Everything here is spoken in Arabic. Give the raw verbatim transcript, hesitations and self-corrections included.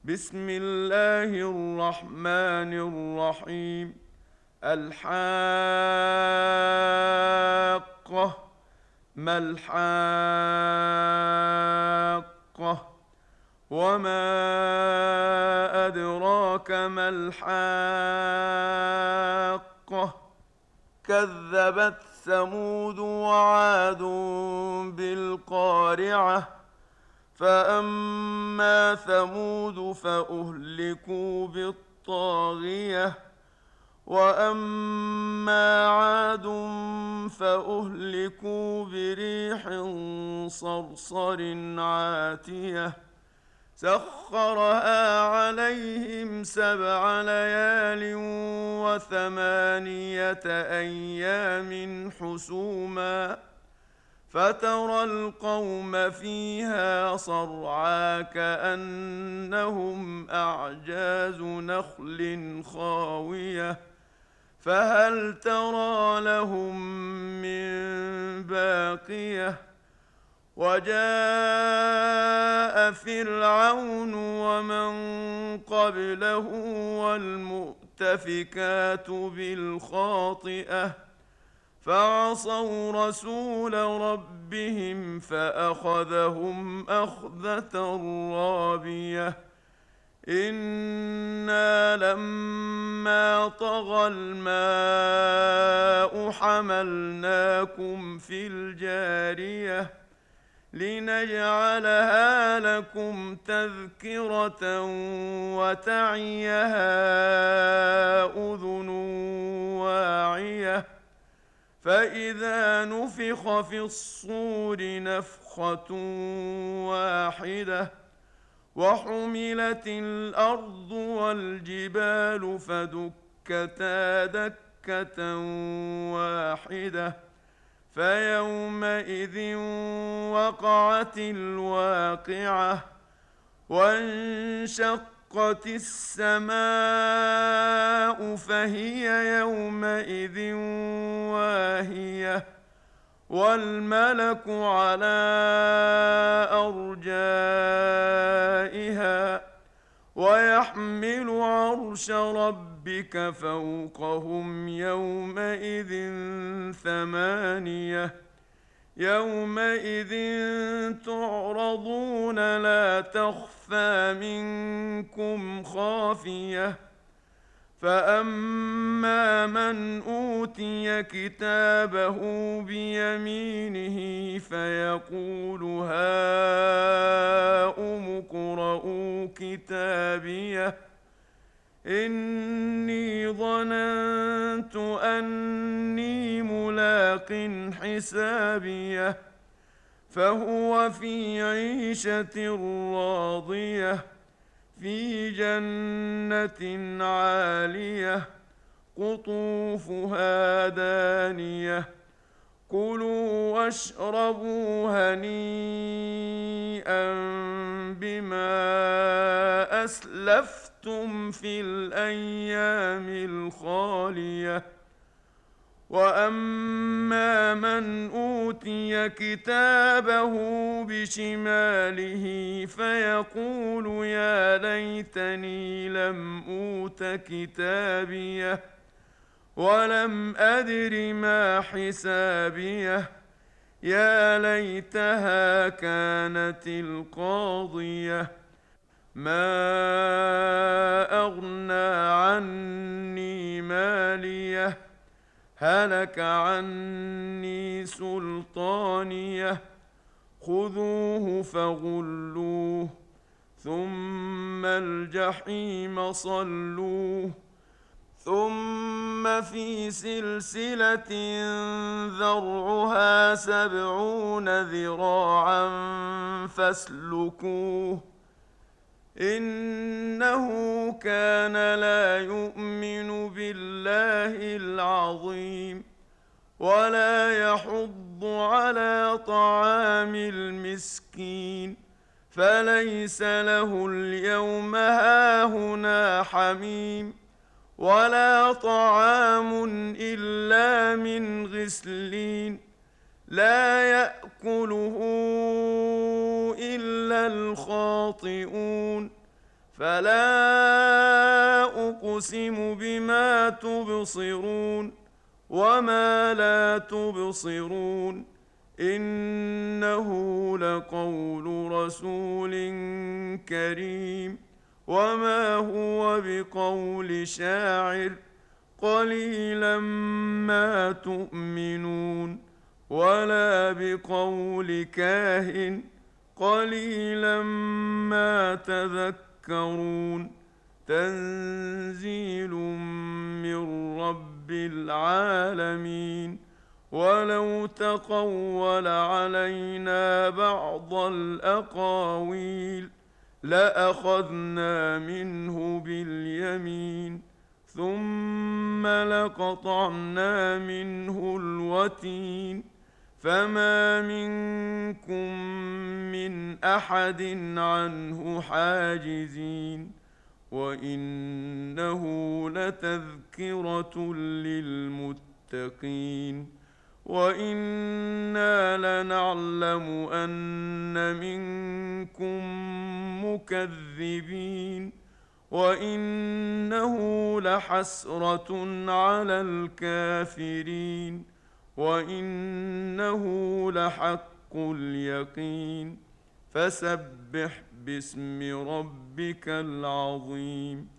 بسم الله الرحمن الرحيم. الحاقة. ما الحاقة؟ وما أدراك ما الحاقة؟ كذبت ثمود وعاد بالقارعة. فأما ثمود فأهلكوا بالطاغية، وأما عاد فأهلكوا بريح صرصر عاتية سخرها عليهم سبع ليال وثمانية أيام حسوما، فترى القوم فيها صرعى كأنهم أعجاز نخل خاوية، فهل ترى لهم من باقية؟ وجاء فرعون ومن قبله والمؤتفكات بالخاطئة، فعصوا رسول ربهم فأخذهم أخذة رابية. إنا لما طغى الماء حملناكم في الجارية لنجعلها لكم تذكرة وتعيها أذن واعية. فإذا نفخ في الصور نفخة واحدة وحملت الأرض والجبال فدكتا دكة واحدة، فيومئذ وقعت الواقعة. وانشقت السماء فهي يومئذ واهية، والملك على أرجائها، ويحمل عرش ربك فوقهم يومئذ ثمانية. يومئذ تعرضون لا تخفى منكم خافية. فأما من أوتي كتابه بيمينه فيقول هاؤم اقرءوا كتابيه إني ظننت أني ملاق حسابيه. فهو في عيشة راضية في جنة عالية قطوفها دانية. كلوا واشربوا هنيئا بما أسلفتم في الأيام الخالية. وأما من أوتي كتابه بشماله فيقول يا ليتني لم أوت كتابيه ولم أدر ما حسابيه. يا ليتها كانت القاضية. ما أغنى عني ماليه هلك عني سلطانيه. خذوه فغلوه ثم الجحيم صلوه ثم في سلسلة ذرعها سبعون ذراعا فاسلكوه إنه كان لا يؤمن بالله العظيم ولا يحض على طعام المسكين، فليس له اليوم هاهنا حميم ولا طعام إلا من غسلين لا يأكله إلا الخاطئون فلا أقسم بما تبصرون وما لا تبصرون إنه لقول رسول كريم وما هو بقول شاعر قليلا ما تؤمنون ولا بقول كاهن قليلا ما تذكرون تنزيل من رب العالمين ولو تقول علينا بعض الأقاويل لأخذنا منه باليمين ثم لقطعنا منه الوتين فما منكم من أحد عنه حاجزين وإنه لتذكرة للمتقين وإنا لنعلم أن منكم مكذبين وإنه لحسرة على الكافرين وإنه لحق اليقين فسبح باسم ربك العظيم